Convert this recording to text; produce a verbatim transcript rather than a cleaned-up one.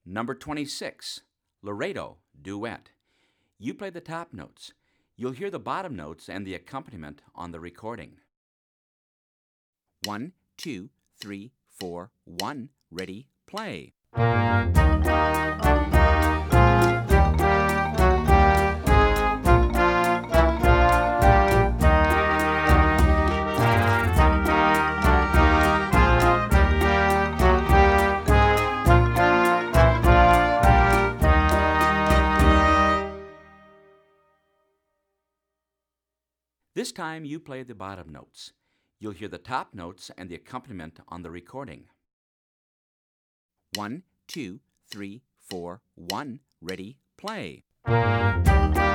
Number twenty-six, Laredo, duet. You play the top notes. You'll hear the bottom notes and the accompaniment on the recording. One, two, three, four, one, ready, play. This time you play the bottom notes. You'll hear the top notes and the accompaniment on the recording. One, two, three, four, one, ready, play.